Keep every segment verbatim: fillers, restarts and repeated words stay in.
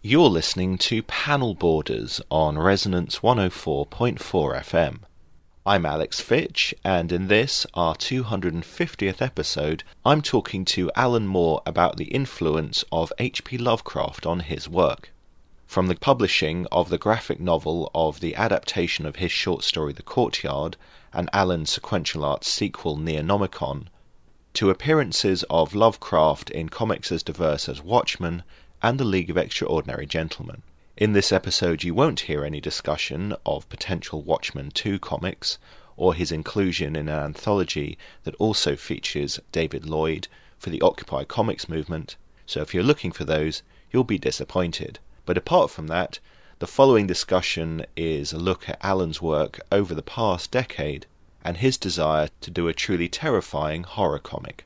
You're listening to Panel Borders on Resonance one oh four point four F M. I'm Alex Fitch, and in this, our two hundred fiftieth episode, I'm talking to Alan Moore about the influence of H P Lovecraft on his work. From the publishing of the graphic novel of the adaptation of his short story The Courtyard, and Alan's sequential arts sequel Neonomicon, to appearances of Lovecraft in comics as diverse as Watchmen and The League of Extraordinary Gentlemen. In this episode you won't hear any discussion of potential Watchmen two comics, or his inclusion in an anthology that also features David Lloyd for the Occupy Comics movement, so if you're looking for those, you'll be disappointed. But apart from that, the following discussion is a look at Alan's work over the past decade, and his desire to do a truly terrifying horror comic.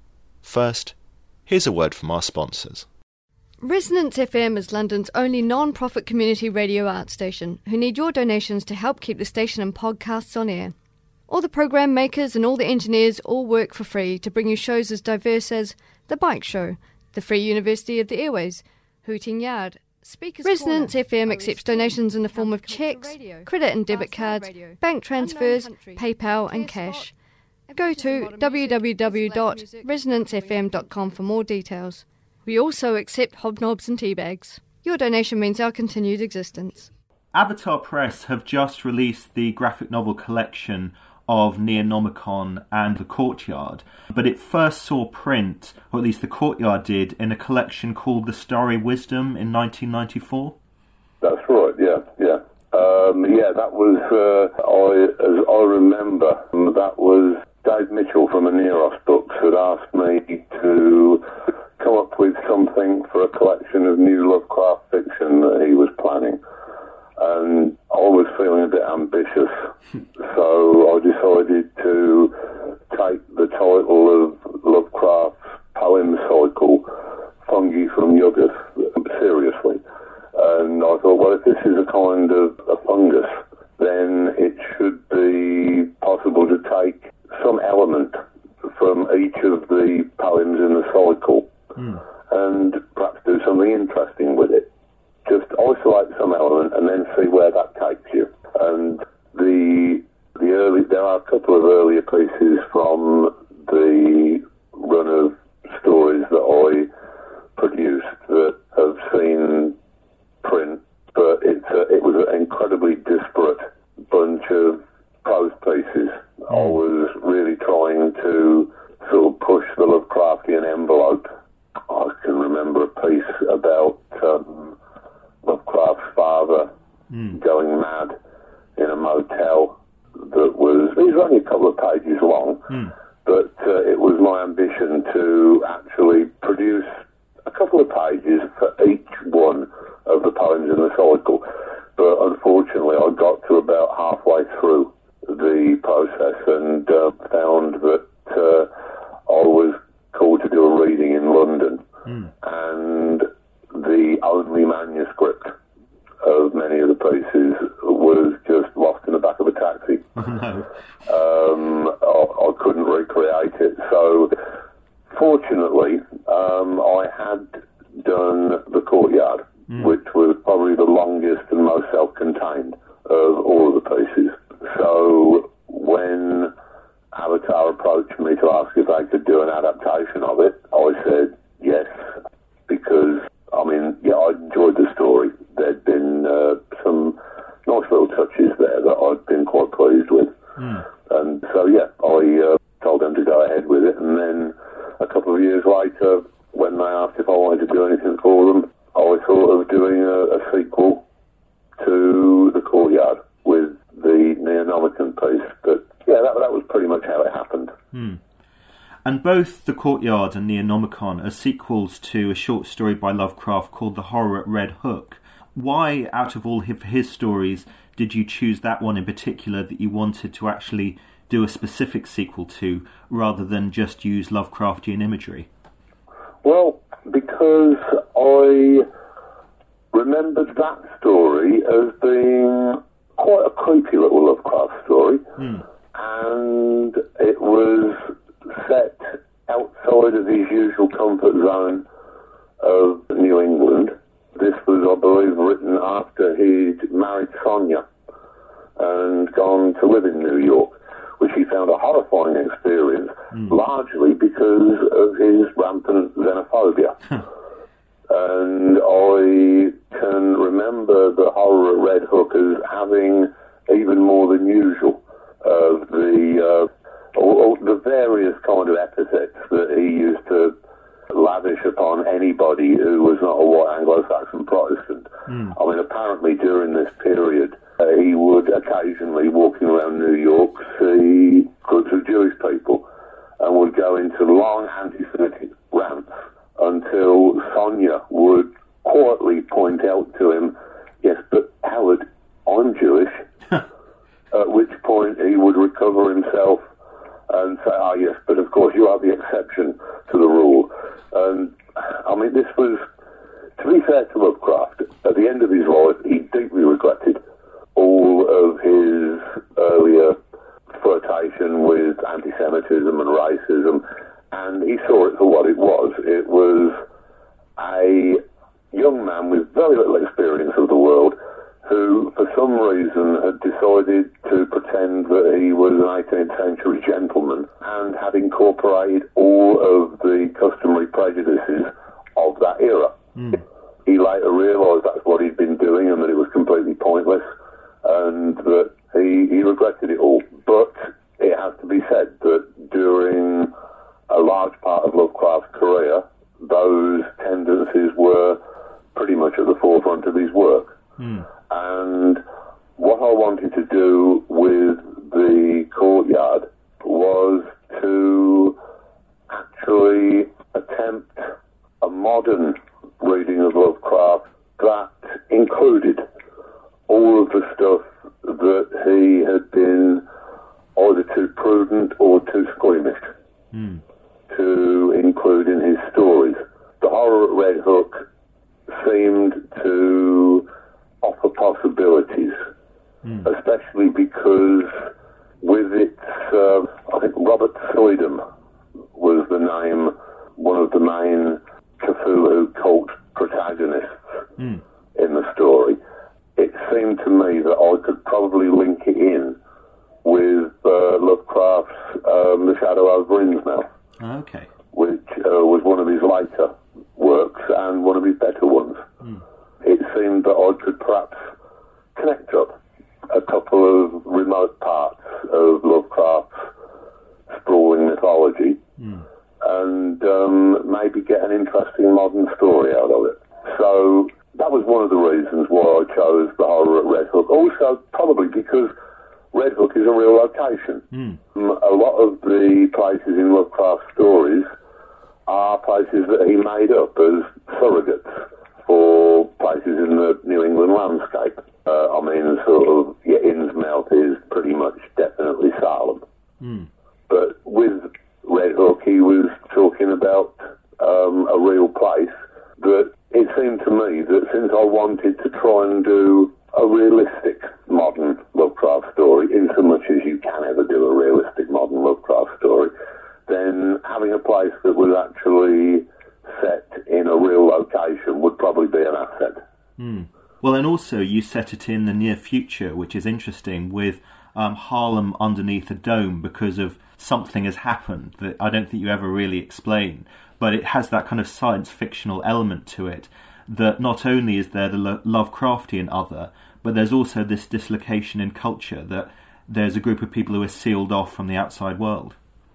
First, here's a word from our sponsors. Resonance F M is London's only non-profit community radio art station who need your donations to help keep the station and podcasts on air. All the program makers and all the engineers all work for free to bring you shows as diverse as The Bike Show, The Free University of the Airways, Hooting Yard, Speakers Resonance Corner, F M accepts donations in the form of cheques, radio, credit and debit cards, radio, bank transfers, PayPal and cash. Go to w w w dot resonance f m dot com for more details. We also accept hobnobs and teabags. Your donation means our continued existence. Avatar Press have just released the graphic novel collection of Neonomicon and The Courtyard, but it first saw print, or at least The Courtyard did, in a collection called The Starry Wisdom in nineteen ninety-four. That's right, yeah, yeah. Um, yeah, that was, uh, I, as I remember, that was Dave Mitchell from Aneros Books had asked me to come up with something for a collection of new Lovecraft fiction that he was planning. And I was feeling a bit ambitious, so I decided to take the title of Lovecraft's poem cycle, Fungi from Yugus, seriously. And I thought, well, if this is a kind of a fungus, then it should be possible to take some element from each of the poems in the cycle mm. and perhaps do something interesting with it. Just isolate some element and then see where that takes you. And the the early there are a couple of earlier pieces from the run of stories that I produced that have seen print, but it's a, it was an incredibly disparate bunch of prose pieces. Mm. I was really trying to sort of push the Lovecraftian envelope. I can remember a piece about um, Lovecraft's father mm. going mad in a motel that was, it was only a couple of pages long, mm. but uh, it was my ambition to actually produce a couple of pages for each one of the poems in the cycle. But unfortunately, I got to about halfway through the process and uh, found that uh, I was called to do a reading in London, mm. and the only manuscript of many of the pieces was just lost in the back of a taxi. Oh, no. um, I, I couldn't recreate it. So, fortunately, um, I had done The Courtyard, mm. which was probably the longest and most self-contained of all of the pieces. So, when Avatar approached me to ask if they could do an adaptation of it, I said yes, because, I mean, yeah, I enjoyed the story. There'd been uh, some nice little touches there that I'd been quite pleased with. Mm. And so, yeah, I uh, told them to go ahead with it. And then a couple of years later, when they asked if I wanted to do anything for them, I thought of doing a, a sequel to The Courtyard with the Neonomicon piece. But, yeah, that, that was pretty much how it happened. Mm. And both The Courtyard and Neonomicon are sequels to a short story by Lovecraft called The Horror at Red Hook. Why, out of all of his stories, did you choose that one in particular that you wanted to actually do a specific sequel to, rather than just use Lovecraftian imagery? Well, because I remembered that story as being quite a creepy little Lovecraft story, hmm. and it was set outside of his usual comfort zone of New England. This was, I believe, written after he'd married Sonia and gone to live in New York, which he found a horrifying experience, mm. largely because of his rampant xenophobia. And I can remember the horror at Red Hook as having even more than usual of the uh, all, all the various kind of epithets that he used to lavish upon anybody who was not a white Anglo-Saxon Protestant. Mm. I mean, apparently during this period, uh, he would occasionally, walking around New York, see groups of Jewish people and would go into long anti-Semitic rants until Sonia would quietly point out to him, yes, but Howard, I'm Jewish. At which point he would recover himself and say, ah, yes, but of course you are the exception to the rule. And, I mean, this was, to be fair to Lovecraft, at the end of his life, he deeply regretted all of his earlier flirtation with anti-Semitism and racism, and he saw it for what it was. It was a young man with very little experience of the world who, for some reason, had decided to pretend that he was an eighteenth century gentleman and had incorporated all of the customary prejudices of that era. Mm. He later realised that's what he'd been doing and that it was completely pointless and that he, he regretted it all. But it has to be said that during a large part of Lovecraft's career, those tendencies were pretty much at the forefront of his work. Mm. And what I wanted to do with the Courtyard was to actually attempt a modern reading of Lovecraft that included all of the stuff that he had been either too prudent or too squeamish mm. to include in his stories. The horror at Red Hook seemed to offer possibilities, mm. especially because with its, uh, I think Robert Soydam was the name, one of the main Cthulhu cult protagonists mm. in the story. It seemed to me that I could probably link it in with uh, Lovecraft's um, The Shadow Over Innsmouth, okay. which uh, was one of his later works and one of his better ones. Mm. It seemed that I could perhaps connect up a couple of remote parts of Lovecraft's sprawling mythology mm. and um, maybe get an interesting modern story out of it. So that was one of the reasons why I chose the horror at Red Hook. Also, probably because Red Hook is a real location. Mm. A lot of the places in Lovecraft's stories are places that he made up as surrogates for places in the New England landscape. Uh, I mean, sort of, yeah, Innsmouth is pretty much definitely Salem. Mm. But with Red Hook, he was talking about um, a real place that it seemed to me that since I wanted to try and do a realistic modern Lovecraft story, in so much as you can ever do a realistic modern Lovecraft story, then having a place that was actually set in a real location would probably be an asset. Mm. Well, and also you set it in the near future, which is interesting, with um, Harlem underneath a dome because of something has happened that I don't think you ever really explain, but it has that kind of science fictional element to it, that not only is there the Lo- Lovecraftian other, but there's also this dislocation in culture, that there's a group of people who are sealed off from the outside world.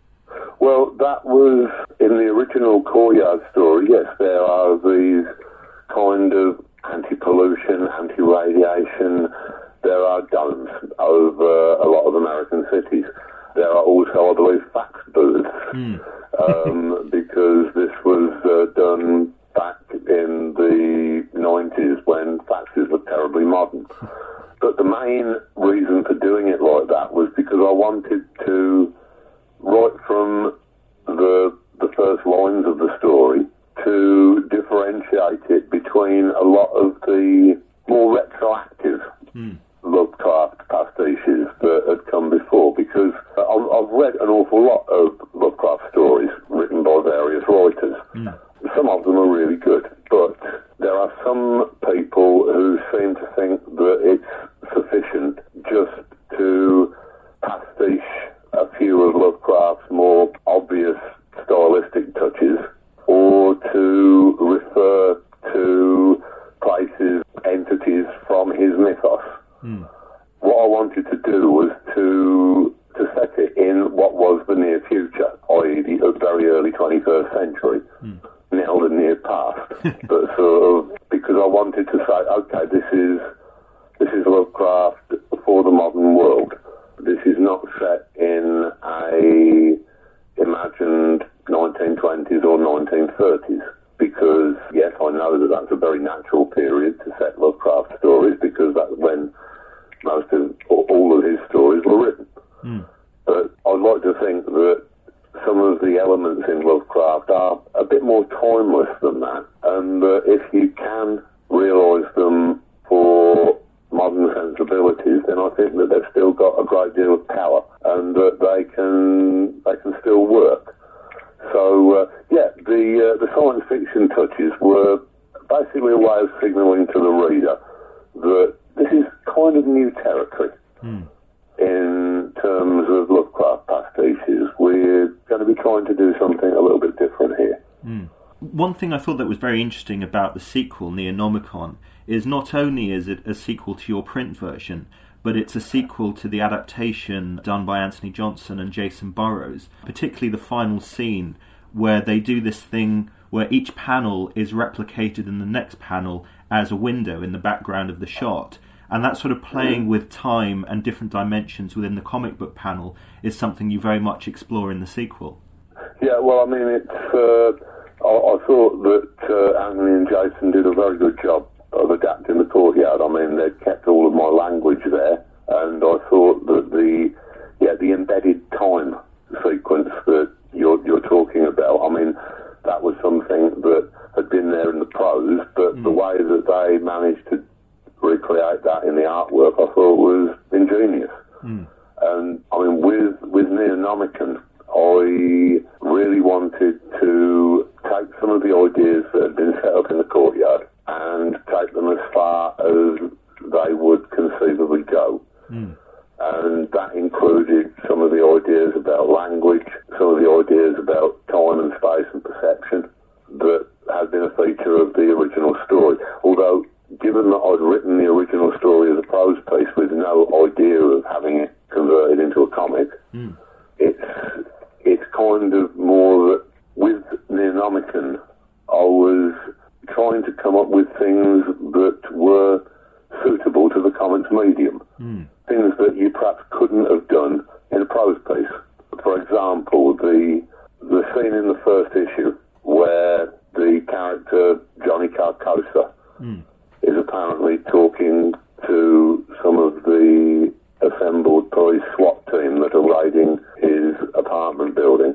Well, that was in the original Courtyard story. Yes, there are these kind of anti-pollution, anti-radiation. There are domes over a lot of American cities. There are also, I believe, fax booths, mm. um, because this was uh, done back in the nineties when faxes were terribly modern. But the main reason for doing it like that was because I wanted to, right from the the first lines of the story, to differentiate it between a lot of the more retroactive mm. Lovecraft pastiches that had come before, because I've, I've read an awful lot of Lovecraft stories written by various writers. Mm. Some of them are really good, but there are some people wanted to say, okay, this is this is Lovecraft for the modern world. This is not set in a imagined nineteen twenties or nineteen thirties, because, yes, I know that that's a very natural period to set Lovecraft stories, because that's when most of, all of his stories were written. Mm. But I'd like to think that some of the elements in Lovecraft are a bit more timeless than that, and uh, if you can realise them for modern sensibilities, then I think that they've still got a great deal of power, and that they can they can still work. So uh, yeah, the uh, the science fiction touches were basically a way of signalling to the reader that this is kind of new territory. Mm. In terms of Lovecraft pastiches, we're going to be trying to do something a little bit different here. Mm. One thing I thought that was very interesting about the sequel, Neonomicon, is not only is it a sequel to your print version, but it's a sequel to the adaptation done by Anthony Johnson and Jason Burrows, particularly the final scene where they do this thing where each panel is replicated in the next panel as a window in the background of the shot. And that sort of playing with time and different dimensions within the comic book panel is something you very much explore in the sequel. Yeah, well, I mean, it's. Uh, I, I thought that uh, Anthony and Jason did a very good job of adapting the Courtyard. I mean, they kept all of my language there, and I thought that the yeah the embedded time sequence that you're you're talking about, I mean, that was something that had been there in the prose, but mm. the way that they managed to recreate that in the artwork, I thought was ingenious. Mm. And I mean, with with Neonomicon, I really wanted to take some of the ideas that had been set up in the Courtyard and take them as far as they would conceivably go. Mm. And that included some of the ideas about language, some of the ideas about time and space and perception that had been a feature of the original story. Although, given that I'd written the original story as a prose piece with no idea of having it converted into a comic, mm. it's it's kind of more that with Neonomicon, I was trying to come up with things that were suitable to the comics medium. Mm. Things that you perhaps couldn't have done in a prose piece. For example, the the scene in the first issue where the character Johnny Carcosa mm. is apparently talking to some of the assembled police SWAT team that are raiding his apartment building.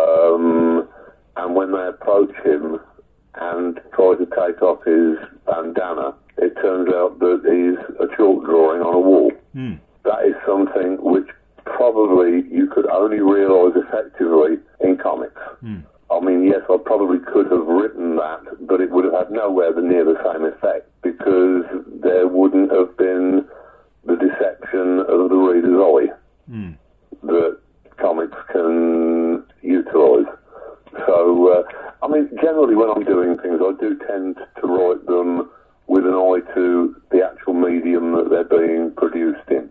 Um, and when they approach him and try to take off his bandana, it turns out that he's a chalk drawing on a wall. Mm. That is something which probably you could only realise effectively in comics. Mm. I mean, yes, I probably could have written that, but it would have had nowhere near the same effect, because there wouldn't have been the deception of the reader's eye mm. that comics can utilise. So, uh, I mean, generally when I'm doing things, I do tend to write them with an eye to the actual medium that they're being produced in.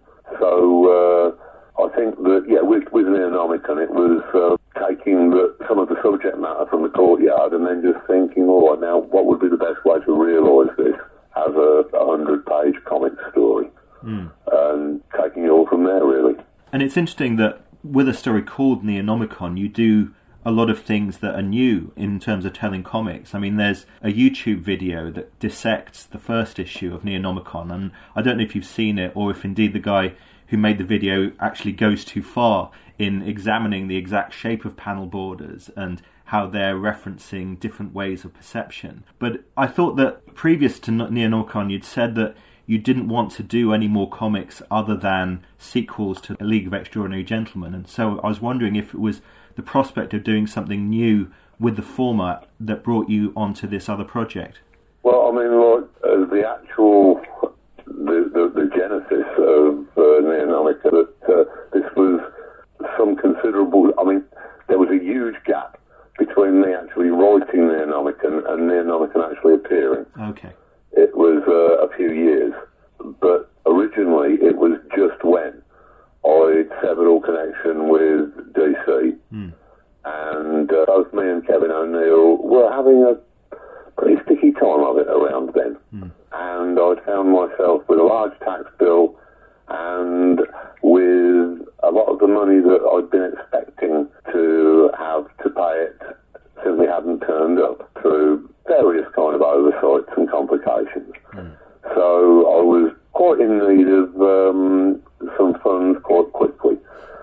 So, uh, I think that, yeah, with, with Neonomicon, it was uh, taking the, some of the subject matter from the Courtyard and then just thinking, all right, now, what would be the best way to realise this as a hundred-page comic story? Mm. And taking it all from there, really. And it's interesting that with a story called Neonomicon, you do a lot of things that are new in terms of telling comics. I mean, there's a YouTube video that dissects the first issue of Neonomicon, and I don't know if you've seen it or if indeed the guy who made the video actually goes too far in examining the exact shape of panel borders and how they're referencing different ways of perception. But I thought that previous to Neonomicon, you'd said that you didn't want to do any more comics other than sequels to A League of Extraordinary Gentlemen, and so I was wondering if it was the prospect of doing something new with the format that brought you onto this other project. Well, I mean, like, as the actual, the, the, the genesis of uh, Neonomicon, that uh, this was some considerable, I mean, there was a huge gap between me actually writing Neonomicon and Neonomicon actually appearing. Okay. It was uh, a few years, but originally it was just when I'd severed all connection with D C, mm. and uh, both me and Kevin O'Neill were having a pretty sticky tricky time of it around then. Mm. And I found myself with a large tax bill and with a lot of the money that I'd been expecting to have to pay it simply hadn't turned up through various kind of oversights and complications. Mm. So I was quite in need of um, some funds quite quickly.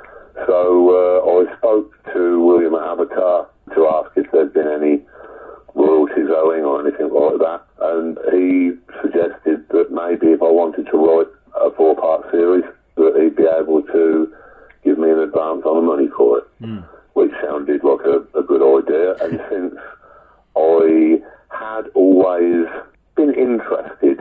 So uh, I spoke to William Avatar to ask if there'd been any royalties owing or anything like that, and he suggested that maybe if I wanted to write a four-part series, that he'd be able to give me an advance on the money for it, mm. which sounded like a, a good idea. And since I had always been interested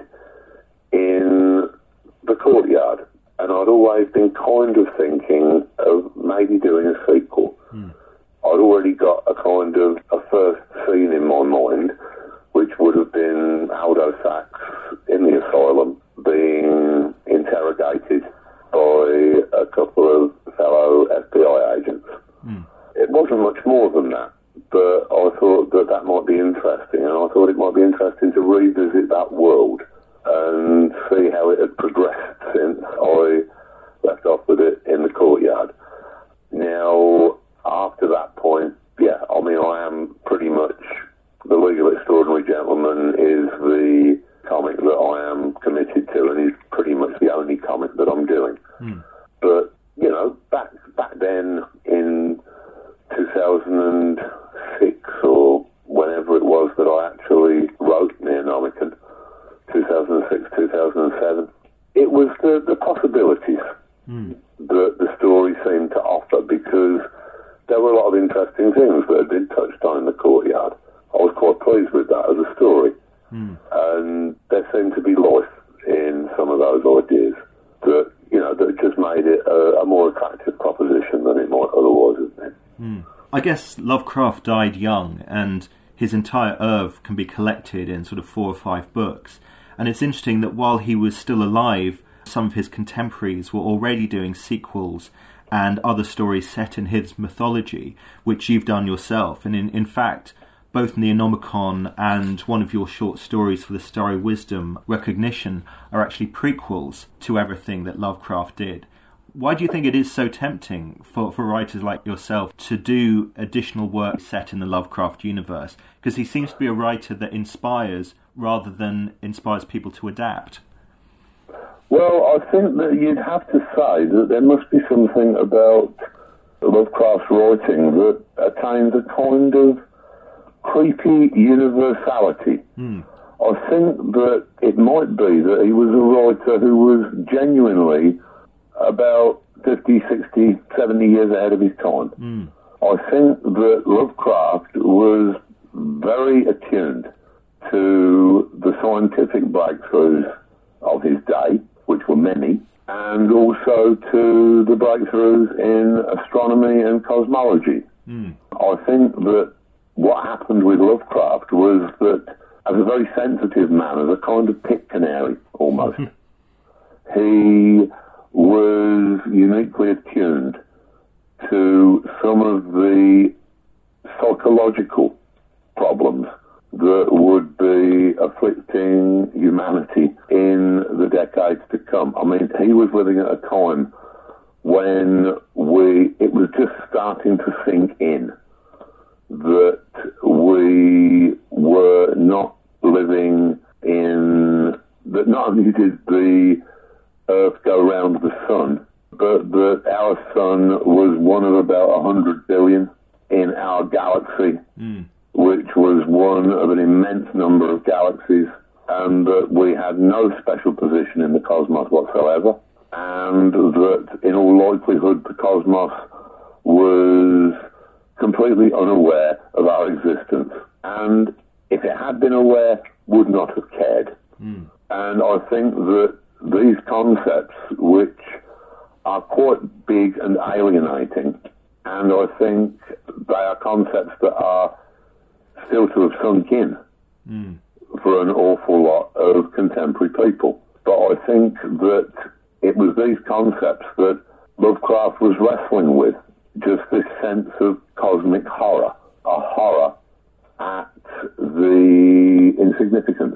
in the courtyard, and I'd always been kind of thinking of maybe doing a sequel. Mm. I'd already got a kind of a first scene in my mind, which would have been Aldo Sachs in the asylum being interrogated by a couple of fellow F B I agents. Mm. It wasn't much more than that, but I thought that that might be interesting, and I thought it might be interesting to revisit that world and see how it had progressed since I left off with it in the courtyard. Now, after that point, yeah, I mean, I am pretty much, The League of Extraordinary Gentlemen is the comic that I am committed to, and is pretty much the only comic that I'm doing. Mm. But, you know, back back then in two thousand six or whenever it was that I actually wrote Neonomicon, two thousand six, two thousand seven, it was the, the possibilities mm. that the story seemed to offer, because there were a lot of interesting things that had been touched on in the courtyard. I was quite pleased with that as a story. Mm. And there seemed to be life in some of those ideas that, you know, that just made it a, a more attractive proposition than it might otherwise have been. Mm. I guess Lovecraft died young, and his entire oeuvre can be collected in sort of four or five books. And it's interesting that while he was still alive, some of his contemporaries were already doing sequels and other stories set in his mythology, which you've done yourself. And in, in fact, both Neonomicon and one of your short stories for the Starry Wisdom Recognition are actually prequels to everything that Lovecraft did. Why do you think it is so tempting for, for writers like yourself to do additional work set in the Lovecraft universe? Because he seems to be a writer that inspires rather than inspires people to adapt. Well, I think that you'd have to say that there must be something about Lovecraft's writing that attains a kind of creepy universality. Mm. I think that it might be that he was a writer who was genuinely about fifty, sixty, seventy years ahead of his time. Mm. I think that Lovecraft was very attuned to the scientific breakthroughs of his day, which were many, and also to the breakthroughs in astronomy and cosmology. Mm. I think that what happened with Lovecraft was that, as a very sensitive man, as a kind of pit canary almost, he was uniquely attuned to some of the psychological problems that would be afflicting humanity in the decades to come. I mean, he was living at a time when we it was just starting to sink in that we were not living in, that not only did the Earth go round the sun, but that our sun was one of about one hundred billion in our galaxy, mm. which was one of an immense number of galaxies, and that we had no special position in the cosmos whatsoever, and that in all likelihood the cosmos was completely unaware of our existence, and if it had been aware, would not have cared. Mm. And I think that these concepts, which are quite big and alienating, and I think they are concepts that are still to have sunk in mm. for an awful lot of contemporary people. But I think that it was these concepts that Lovecraft was wrestling with, just this sense of cosmic horror, a horror at the insignificance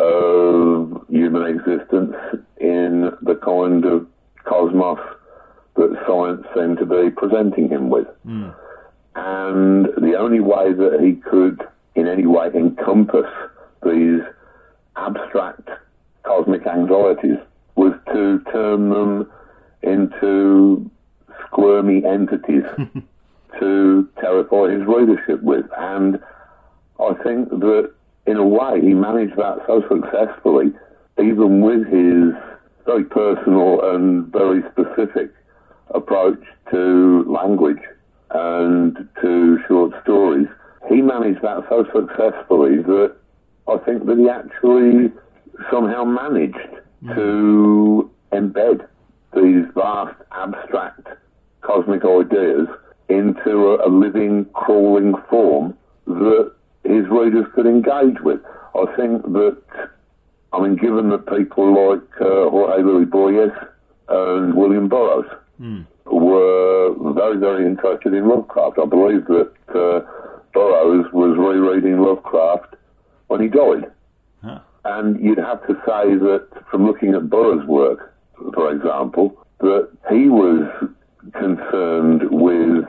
of human existence in the kind of cosmos that science seemed to be presenting him with. Mm. And the only way that he could in any way encompass these abstract cosmic anxieties was to turn them into squirmy entities to terrify his readership with. And I think that in a way he managed that so successfully, even with his very personal and very specific approach to language and to short stories. He managed that so successfully that I think that he actually somehow managed mm. to embed these vast, abstract, cosmic ideas into a, a living, crawling form that his readers could engage with. I think that, I mean, given that people like uh, Jorge Luis Borges and William Burroughs mm. were very, very interested in Lovecraft, I believe that uh, Burroughs was rereading Lovecraft when he died. Huh. And you'd have to say that, from looking at Burroughs' work, for example, that he was concerned with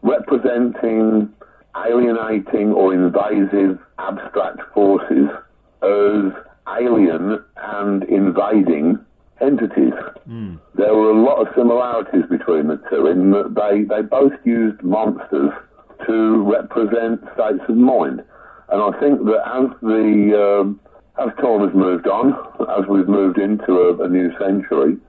representing alienating or invasive abstract forces as alien and invading entities. Mm. There were a lot of similarities between the two in that they, they both used monsters to represent states of mind. And I think that as the um, as time has moved on, as we've moved into a, a new century,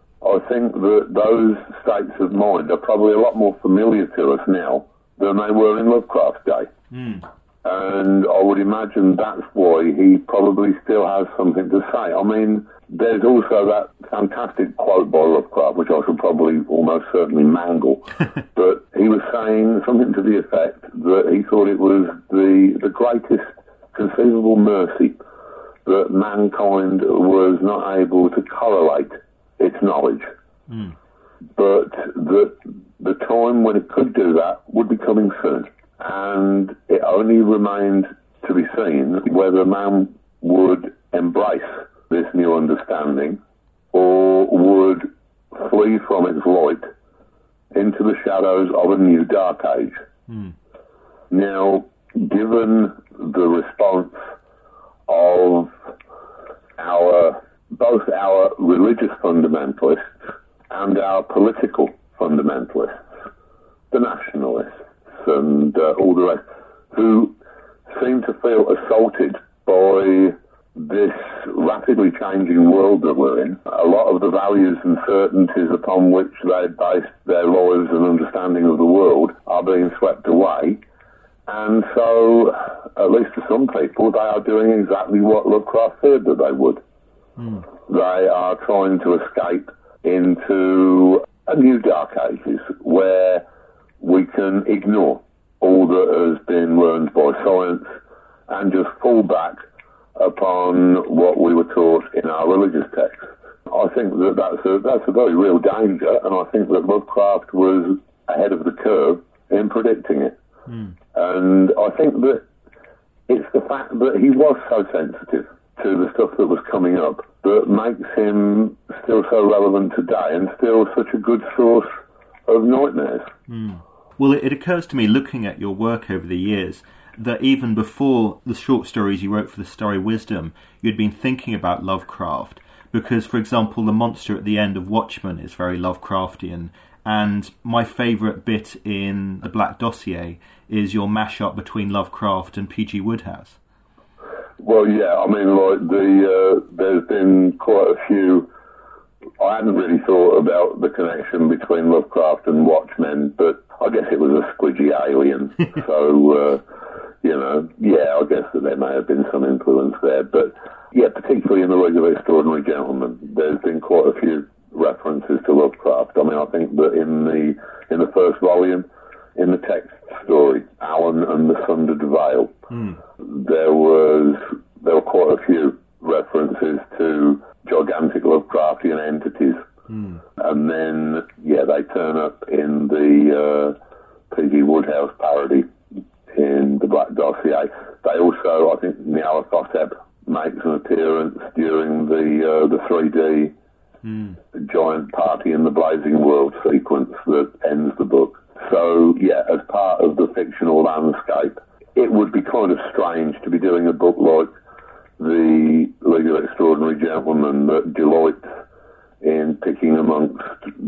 I think that those states of mind are probably a lot more familiar to us now than they were in Lovecraft's day. Mm. And I would imagine that's why he probably still has something to say. I mean, there's also that fantastic quote by Lovecraft, which I should probably almost certainly mangle, but he was saying something to the effect that he thought it was the, the greatest conceivable mercy that mankind was not able to correlate its knowledge. Mm. But that the time when it could do that would be coming soon. And it only remained to be seen whether man would embrace this new understanding or would flee from its light into the shadows of a new dark age. Mm. Now, given the response of our both our religious fundamentalists and our political fundamentalists, the nationalists and uh, all the rest, who seem to feel assaulted by this rapidly changing world that we're in. A lot of the values and certainties upon which they based their lives and understanding of the world are being swept away. And so, at least to some people, they are doing exactly what Lovecraft feared that they would. Mm. They are trying to escape into a new dark ages where we can ignore all that has been learned by science and just fall back upon what we were taught in our religious texts. I think that that's a, that's a very real danger, and I think that Lovecraft was ahead of the curve in predicting it. Mm. And I think that it's the fact that he was so sensitive to the stuff that was coming up that makes him still so relevant today and still such a good source of nightmares. Mm. Well, it, it occurs to me, looking at your work over the years, that even before the short stories you wrote for the Starry Wisdom, you'd been thinking about Lovecraft. Because, for example, the monster at the end of Watchmen is very Lovecraftian. And my favourite bit in The Black Dossier is your mashup between Lovecraft and P G Wodehouse. Well, yeah, I mean, like, the uh, there's been quite a few. I hadn't really thought about the connection between Lovecraft and Watchmen, but I guess it was a squidgy alien. so, uh, you know, yeah, I guess that there may have been some influence there. But, yeah, particularly in The League of Extraordinary Gentlemen, there's been quite a few references to Lovecraft. I mean, I think that in the in the first volume, in the text story, Alan and the Sundered Veil, mm. there was there were quite a few references to gigantic Lovecraftian entities. Mm. And then, yeah, they turn up in the uh, P G Wodehouse parody in The Black Dossier. They also the uh, the three D mm. giant party in the Blazing World sequence that ends the book. So, yeah, as part of the fictional landscape, it would be kind of strange to be doing a book like The League of Extraordinary Gentlemen that delights in picking amongst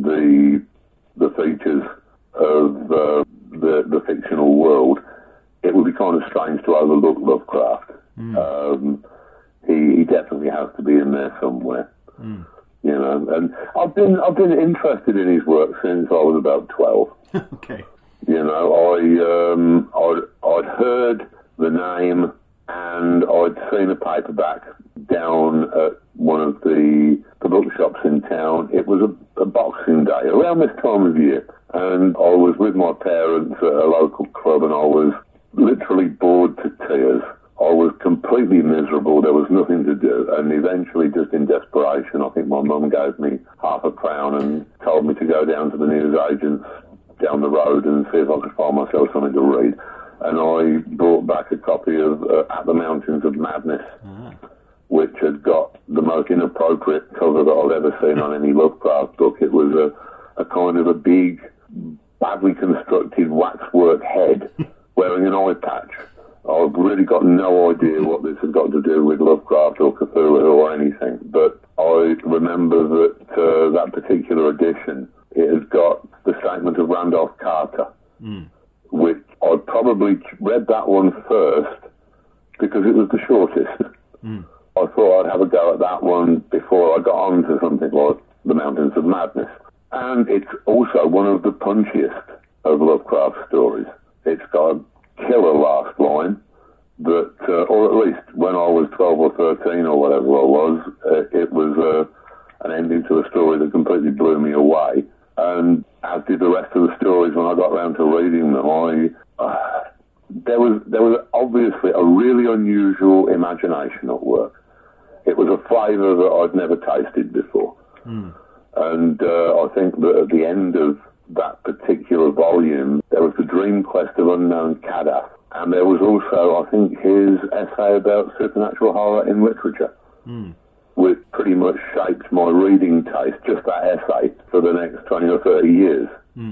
the the features of uh, the, the fictional world. It would be kind of strange to overlook Lovecraft. Mm. Um, he, he definitely has to be in there somewhere. Mm. You know, and I've been I've been interested in his work since I was about twelve. Okay. You know, I um, I'd, I'd heard the name and I'd seen a paperback down at one of the, the bookshops in town. It was a, a Boxing Day around this time of year, and I was with my parents at a local club, and I was literally bored to tears. I was completely miserable. There was nothing to do. And eventually, just in desperation, I think my mum gave me half a crown and told me to go down to the newsagents down the road and see if I could find myself something to read. And I brought back a copy of uh, At the Mountains of Madness, ah. which had got the most inappropriate cover that I've ever seen on any Lovecraft book. It was a, a kind of a big, badly constructed waxwork head wearing an eye patch. I've really got no idea what this has got to do with Lovecraft or Cthulhu or anything, but I remember that uh, that particular edition, it has got the statement of Randolph Carter, mm. which I probably read that one first because it was the shortest. Mm. I thought I'd have a go at that one before I got on to something like The Mountains of Madness. And it's also one of the punchiest of Lovecraft stories. It's got a killer last line, but uh, or at least when I was twelve or thirteen or whatever I was, uh, it was uh, an ending to a story that completely blew me away. And as did the rest of the stories when I got around to reading them, I uh, there was there was obviously a really unusual imagination at work. It was a flavour that I'd never tasted before, mm. and uh, I think that at the end of that particular volume, there was the Dream Quest of Unknown Kadath, and there was also, I think, his essay about supernatural horror in literature, mm. which pretty much shaped my reading taste, just that essay, for the next twenty or thirty years. Mm.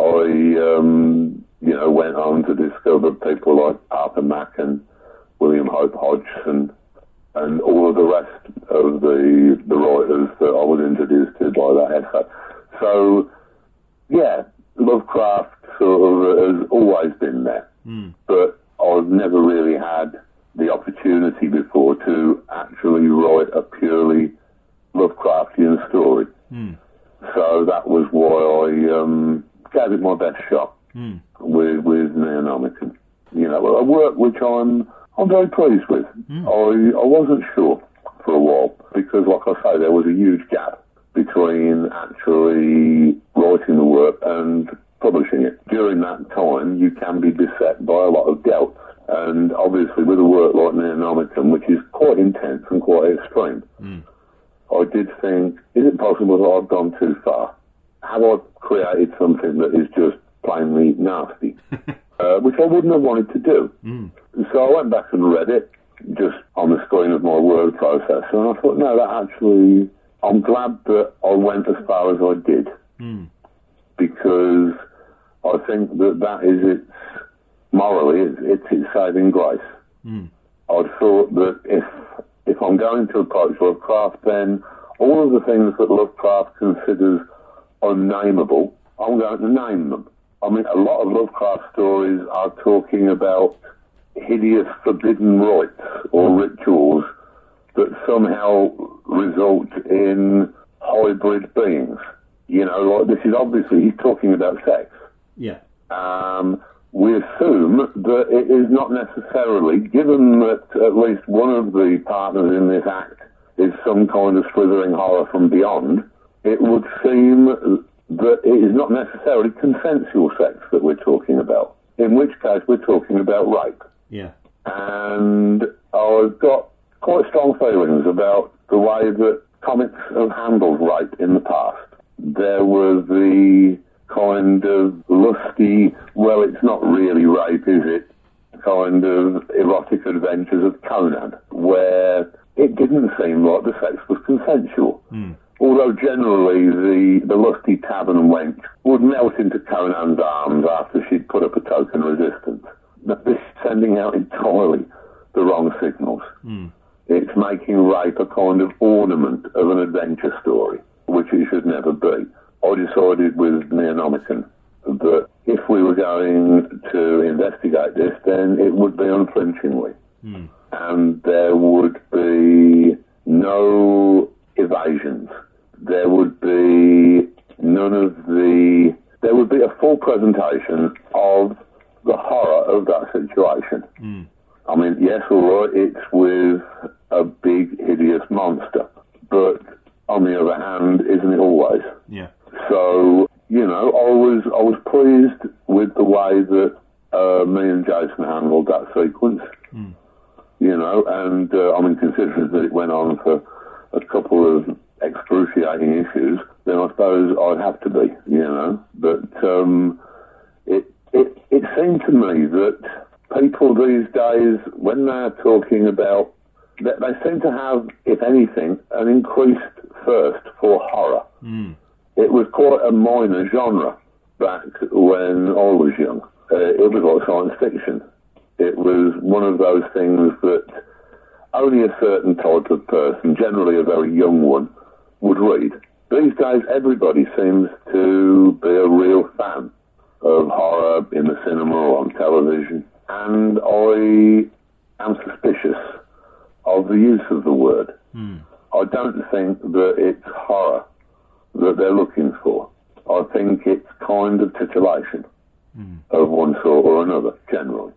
I, um, you know, went on to discover people like Arthur Mack and William Hope Hodgson and all of the rest of the, the writers that I was introduced to by that essay. So, yeah, Lovecraft sort of has always been there, mm. but I've never really had the opportunity before to actually write a purely Lovecraftian story. Mm. So that was why I um, gave it my best shot mm. with with Neonomicon. You know, a work which I'm I'm very pleased with. Mm. I I wasn't sure for a while because, like I say, there was a huge gap between actually writing the work and publishing it. During that time, you can be beset by a lot of doubts. And obviously, with a work like Neonomicon, which is quite intense and quite extreme, mm. I did think, is it possible that I've gone too far? Have I created something that is just plainly nasty? uh, which I wouldn't have wanted to do. Mm. So I went back and read it, just on the screen of my word processor, and I thought, no, that actually... I'm glad that I went as far as I did, mm. because I think that that is its, morally, it's, it's its saving grace. Mm. I thought that if if I'm going to approach Lovecraft, then all of the things that Lovecraft considers unnameable, I'm going to name them. I mean, a lot of Lovecraft stories are talking about hideous forbidden rites or rituals that somehow result in hybrid beings. You know, like this is obviously, he's talking about sex. Yeah. Um, we assume that it is not necessarily, given that at least one of the partners in this act is some kind of slithering horror from beyond, it would seem that it is not necessarily consensual sex that we're talking about, in which case we're talking about rape. Yeah. And I've got quite strong feelings about the way that comics have handled rape in the past. There was the kind of lusty, well, it's not really rape, is it, kind of erotic adventures of Conan, where it didn't seem like the sex was consensual. Mm. Although generally the, the lusty tavern wench would melt into Conan's arms after she'd put up a token resistance. But this is sending out entirely the wrong signals. Mm. It's making rape a kind of ornament of an adventure story, which it should never be. I decided with Neonomicon that if we were going to investigate this, then it would be unflinchingly. Mm. And there would be no evasions. There would be none of the... There would be a full presentation of the horror of that situation. Mm. I mean, yes, all right, it's with a big, hideous monster. But on the other hand, isn't it always? Yeah. So, you know, I was I was pleased with the way that uh, me and Jason handled that sequence. Mm. You know, and uh, I mean, considering that it went on for a couple of excruciating issues, then I suppose I'd have to be, you know. But um, it, it it seemed to me that people these days, when they're talking about, they, they seem to have, if anything, an increased thirst for horror. Mm. It was quite a minor genre back when I was young. Uh, it was like science fiction. It was one of those things that only a certain type of person, generally a very young one, would read. These days, everybody seems to be a real fan of horror in the cinema or on television. And I am suspicious of the use of the word. Mm. I don't think that it's horror that they're looking for. I think it's kind of titillation mm. of one sort or another, generally.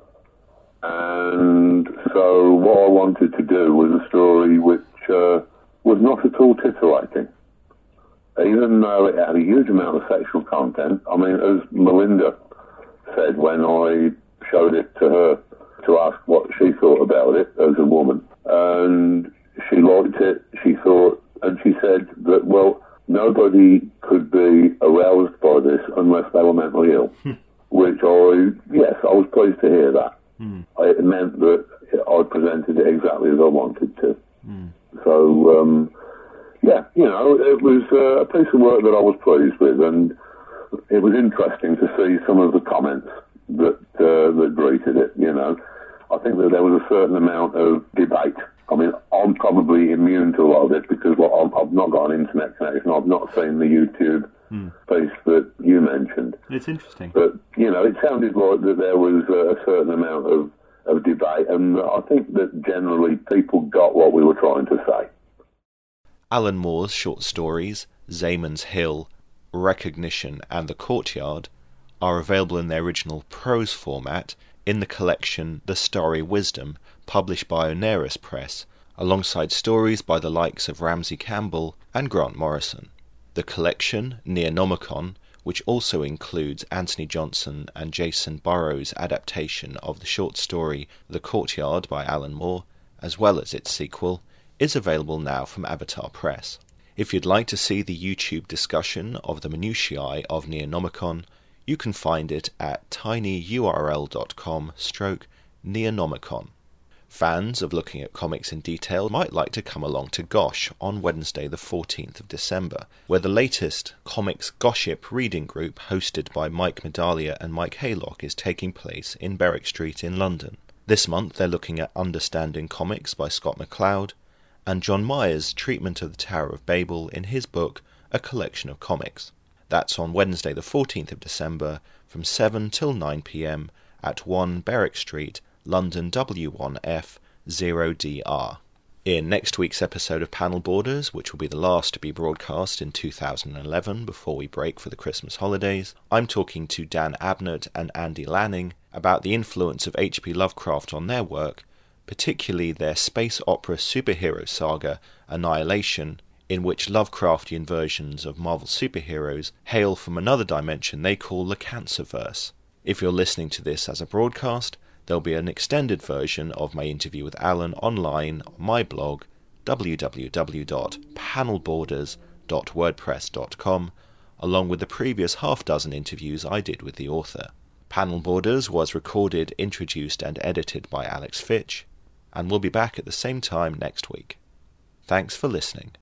And so what I wanted to do was a story which uh, was not at all titillating. Even though it had a huge amount of sexual content. I mean, as Melinda said when I showed it to her to ask what she thought about it as a woman, and she liked it, she thought, and she said that, well, nobody could be aroused by this unless they were mentally ill. Which I, yes, I was pleased to hear that. Mm. It meant that I presented it exactly as I wanted to. Mm. So, um, yeah, you know, it was uh, a piece of work that I was pleased with, and it was interesting to see some of the comments that uh, that greeted it, you know. I think that there was a certain amount of debate. I mean, I'm probably immune to a lot of it because well, I've not got an internet connection. I've not seen the YouTube mm. piece that you mentioned. It's interesting. But, you know, it sounded like that there was a certain amount of, of debate, and I think that generally people got what we were trying to say. Alan Moore's short stories, Zayman's Hill, Recognition and The Courtyard, are available in their original prose format in the collection The Starry Wisdom, published by Oneris Press, alongside stories by the likes of Ramsey Campbell and Grant Morrison. The collection, Neonomicon, which also includes Anthony Johnson and Jason Burrows' adaptation of the short story The Courtyard by Alan Moore, as well as its sequel, is available now from Avatar Press. If you'd like to see the YouTube discussion of the minutiae of Neonomicon, you can find it at tinyurl.com stroke Neonomicon. Fans of looking at comics in detail might like to come along to Gosh on Wednesday the fourteenth of December, where the latest Comics Gossip reading group hosted by Mike Medalia and Mike Haylock is taking place in Berwick Street in London. This month they're looking at Understanding Comics by Scott McCloud, and John Myers' treatment of the Tower of Babel in his book A Collection of Comics. That's on Wednesday the fourteenth of December from seven till nine p m at one Berwick Street, London W one F zero D R. In next week's episode of Panel Borders, which will be the last to be broadcast in two thousand eleven before we break for the Christmas holidays, I'm talking to Dan Abnett and Andy Lanning about the influence of H P Lovecraft on their work, particularly their space opera superhero saga, Annihilation, in which Lovecraftian versions of Marvel superheroes hail from another dimension they call the Cancerverse. If you're listening to this as a broadcast, there'll be an extended version of my interview with Alan online on my blog, w w w dot panel borders dot wordpress dot com, along with the previous half dozen interviews I did with the author. Panel Borders was recorded, introduced and edited by Alex Fitch. and we'll be back at the same time next week. Thanks for listening.